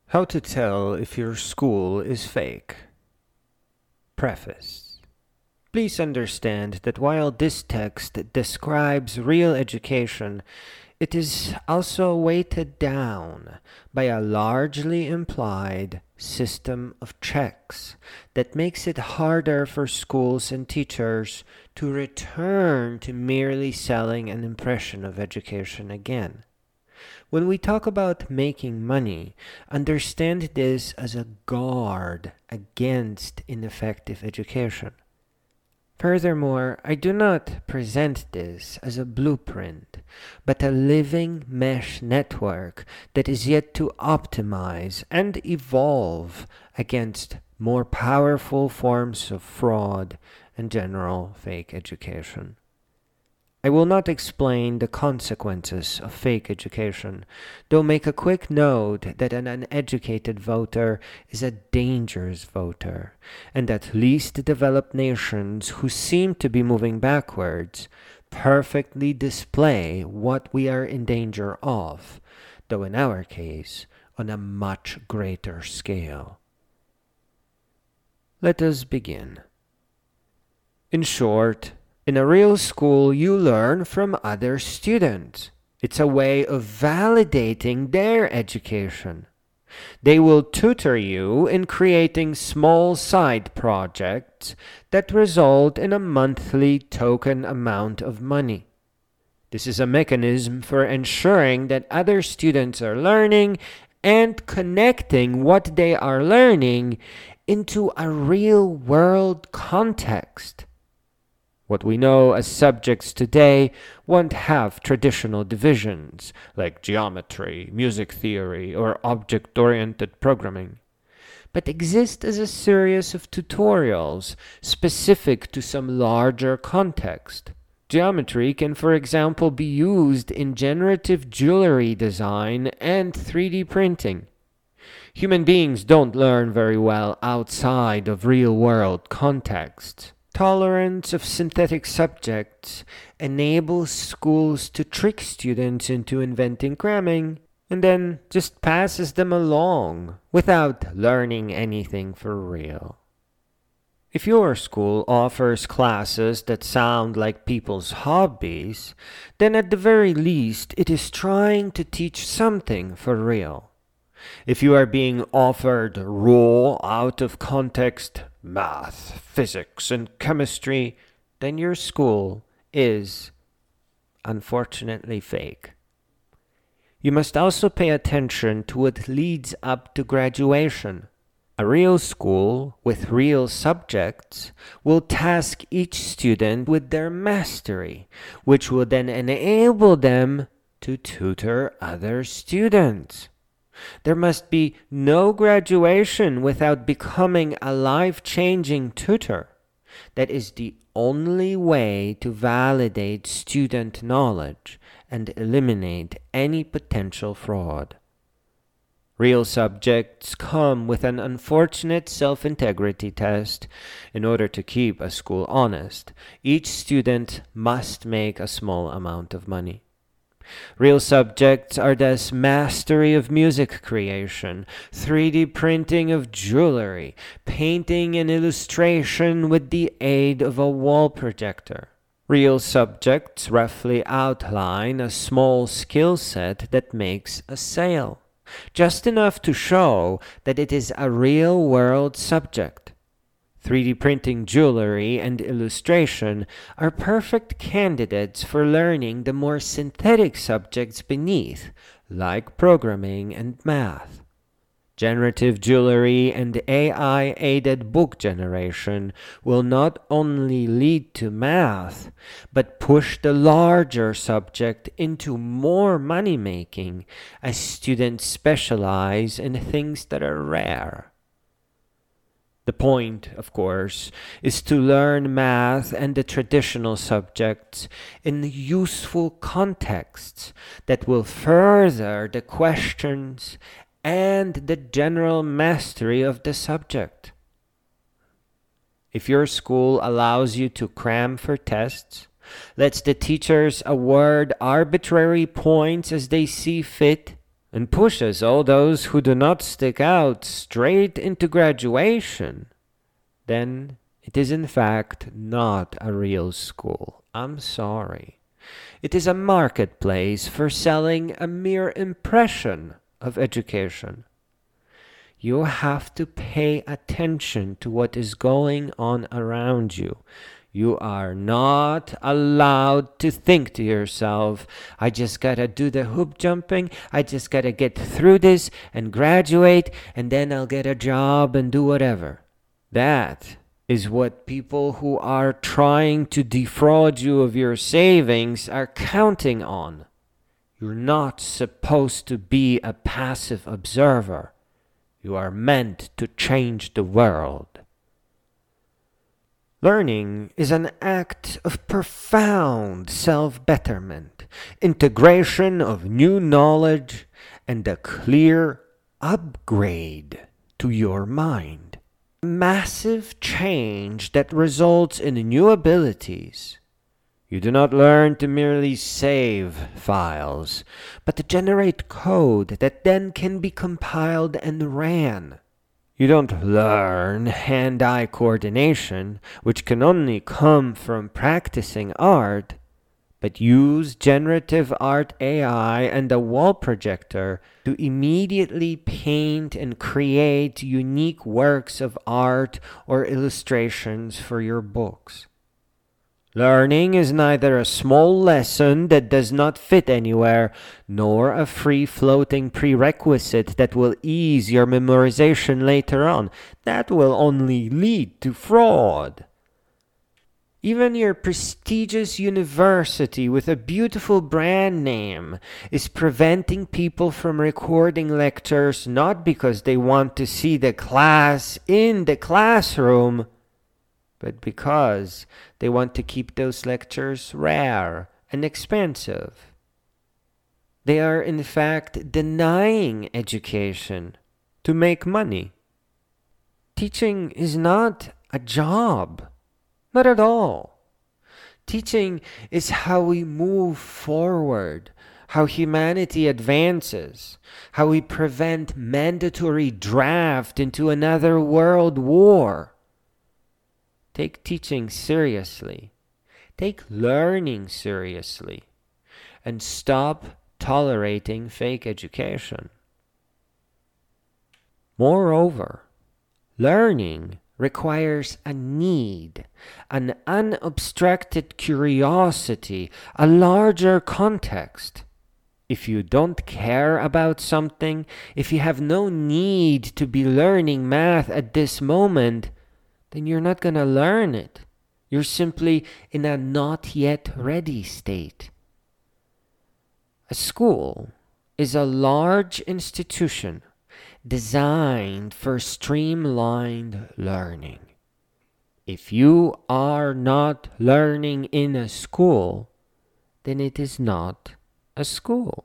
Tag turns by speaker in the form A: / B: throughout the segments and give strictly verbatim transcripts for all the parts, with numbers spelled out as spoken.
A: How to tell if your school is fake. Preface. Please understand that while this text describes real education, it is also weighted down by a largely implied system of checks that makes it harder for schools and teachers to return to merely selling an impression of education again. When we talk about making money, understand this as a guard against ineffective education. Furthermore, I do not present this as a blueprint, but a living mesh network that is yet to optimize and evolve against more powerful forms of fraud and general fake education. I will not explain the consequences of fake education, though make a quick note that an uneducated voter is a dangerous voter, and that least developed nations who seem to be moving backwards perfectly display what we are in danger of, though in our case, on a much greater scale. Let us begin. In short, in a real school, you learn from other students. It's a way of validating their education. They will tutor you in creating small side projects that result in a monthly token amount of money. This is a mechanism for ensuring that other students are learning and connecting what they are learning into a real-world context. What we know as subjects today won't have traditional divisions like geometry, music theory, or object-oriented programming, but exist as a series of tutorials specific to some larger context. Geometry can, for example, be used in generative jewelry design and three D printing. Human beings don't learn very well outside of real-world contexts. Tolerance of synthetic subjects enables schools to trick students into inventing cramming and then just passes them along without learning anything for real. If your school offers classes that sound like people's hobbies, then at the very least it is trying to teach something for real. If you are being offered raw, out-of-context math, physics, and chemistry, then your school is, unfortunately, fake. You must also pay attention to what leads up to graduation. A real school with real subjects will task each student with their mastery, which will then enable them to tutor other students. There must be no graduation without becoming a life-changing tutor. That is the only way to validate student knowledge and eliminate any potential fraud. Real subjects come with an unfortunate self-integrity test. In order to keep a school honest, each student must make a small amount of money. Real subjects are thus mastery of music creation, three D printing of jewelry, painting and illustration with the aid of a wall projector. Real subjects roughly outline a small skill set that makes a sale, just enough to show that it is a real-world subject. three D printing jewelry and illustration are perfect candidates for learning the more synthetic subjects beneath, like programming and math. Generative jewelry and A I-aided book generation will not only lead to math, but push the larger subject into more money-making as students specialize in things that are rare. The point, of course, is to learn math and the traditional subjects in useful contexts that will further the questions and the general mastery of the subject. If your school allows you to cram for tests, lets the teachers award arbitrary points as they see fit, and pushes all those who do not stick out straight into graduation, then it is in fact not a real school. I'm sorry. It is a marketplace for selling a mere impression of education. You have to pay attention to what is going on around you. You are not allowed to think to yourself, I just gotta do the hoop jumping, I just gotta get through this and graduate, and then I'll get a job and do whatever. That is what people who are trying to defraud you of your savings are counting on. You're not supposed to be a passive observer. You are meant to change the world. Learning is an act of profound self-betterment, integration of new knowledge, and a clear upgrade to your mind. Massive change that results in new abilities. You do not learn to merely save files, but to generate code that then can be compiled and ran. You don't learn hand-eye coordination, which can only come from practicing art, but use generative art A I and a wall projector to immediately paint and create unique works of art or illustrations for your books. Learning is neither a small lesson that does not fit anywhere, nor a free-floating prerequisite that will ease your memorization later on. That will only lead to fraud. Even your prestigious university with a beautiful brand name is preventing people from recording lectures not because they want to see the class in the classroom, but because they want to keep those lectures rare and expensive. They are in fact denying education to make money. Teaching is not a job. Not at all. Teaching is how we move forward, how humanity advances, how we prevent mandatory draft into another world war. Take teaching seriously. Take learning seriously. And stop tolerating fake education. Moreover, learning requires a need, an unobstructed curiosity, a larger context. If you don't care about something, if you have no need to be learning math at this moment, then you're not going to learn it. You're simply in a not yet ready state. A school is a large institution designed for streamlined learning. If you are not learning in a school, then it is not a school.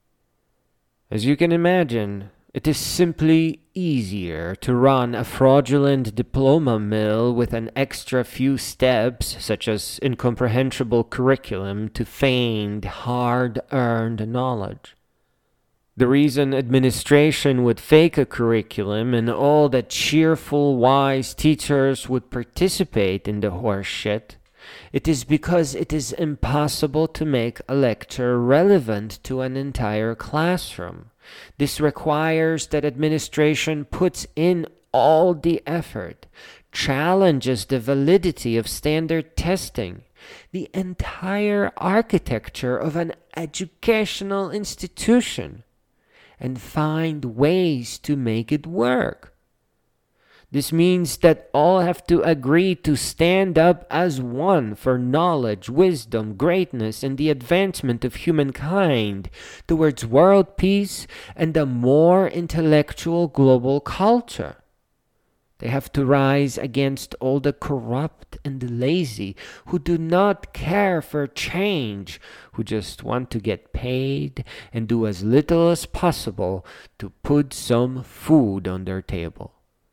A: As you can imagine, it is simply easier to run a fraudulent diploma mill with an extra few steps, such as incomprehensible curriculum, to feigned, hard-earned knowledge. The reason administration would fake a curriculum and all the cheerful, wise teachers would participate in the horse shit, it is because it is impossible to make a lecture relevant to an entire classroom. This requires that administration puts in all the effort, challenges the validity of standard testing, the entire architecture of an educational institution, and find ways to make it work. This means that all have to agree to stand up as one for knowledge, wisdom, greatness, and the advancement of humankind towards world peace and a more intellectual global culture. They have to rise against all the corrupt and lazy who do not care for change, who just want to get paid and do as little as possible to put some food on their table.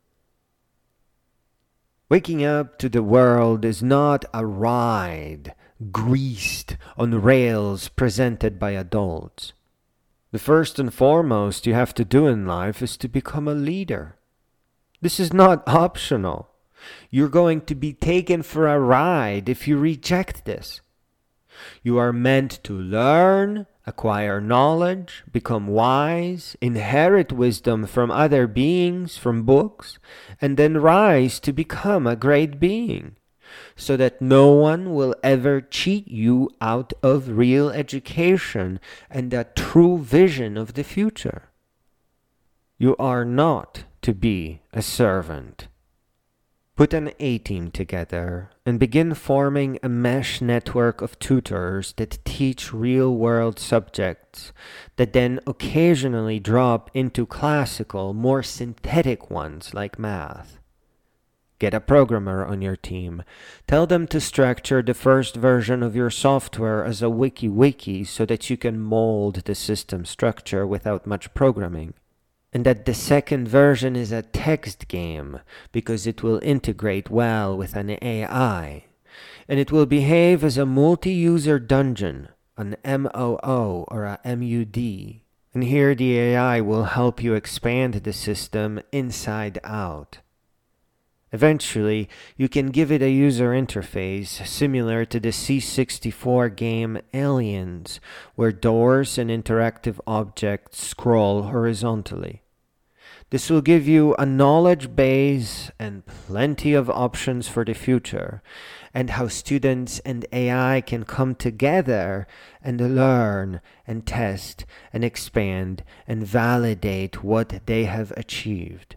A: Waking up to the world is not a ride greased on rails presented by adults. The first and foremost you have to do in life is to become a leader. This is not optional. You're going to be taken for a ride if you reject this. You are meant to learn, acquire knowledge, become wise, inherit wisdom from other beings, from books, and then rise to become a great being, so that no one will ever cheat you out of real education and a true vision of the future. You are not to be a servant. Put an A-team together and begin forming a mesh network of tutors that teach real-world subjects that then occasionally drop into classical, more synthetic ones like math. Get a programmer on your team. Tell them to structure the first version of your software as a wiki-wiki so that you can mold the system structure without much programming. And that the second version is a text game because it will integrate well with an A I. And it will behave as a multi-user dungeon, an M O O or a M U D. And here the A I will help you expand the system inside out. Eventually, you can give it a user interface similar to the C sixty-four game Aliens, where doors and interactive objects scroll horizontally. This will give you a knowledge base and plenty of options for the future, and how students and A I can come together and learn and test and expand and validate what they have achieved.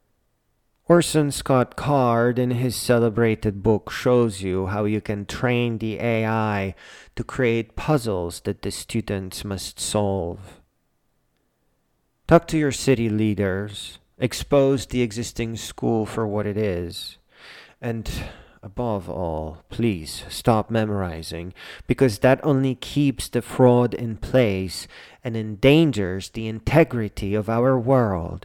A: Orson Scott Card in his celebrated book shows you how you can train the A I to create puzzles that the students must solve. Talk to your city leaders, expose the existing school for what it is, and above all, please stop memorizing, because that only keeps the fraud in place and endangers the integrity of our world.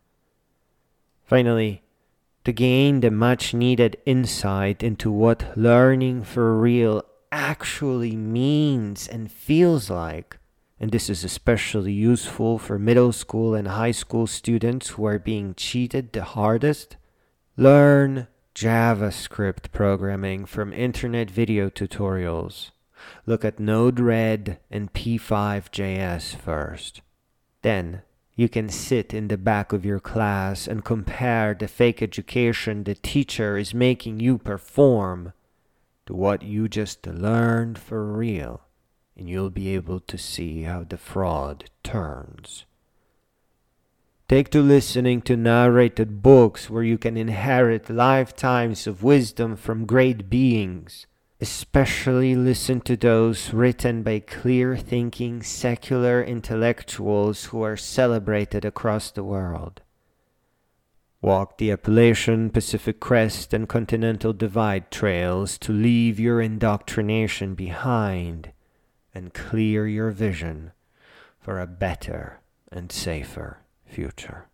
A: Finally, to gain the much-needed insight into what learning for real actually means and feels like, and this is especially useful for middle school and high school students who are being cheated the hardest, learn JavaScript programming from internet video tutorials. Look at Node-RED and P five dot J S first. Then, you can sit in the back of your class and compare the fake education the teacher is making you perform to what you just learned for real, and you'll be able to see how the fraud turns. Take to listening to narrated books where you can inherit lifetimes of wisdom from great beings. Especially listen to those written by clear-thinking secular intellectuals who are celebrated across the world. Walk the Appalachian, Pacific Crest, and Continental Divide trails to leave your indoctrination behind and clear your vision for a better and safer future.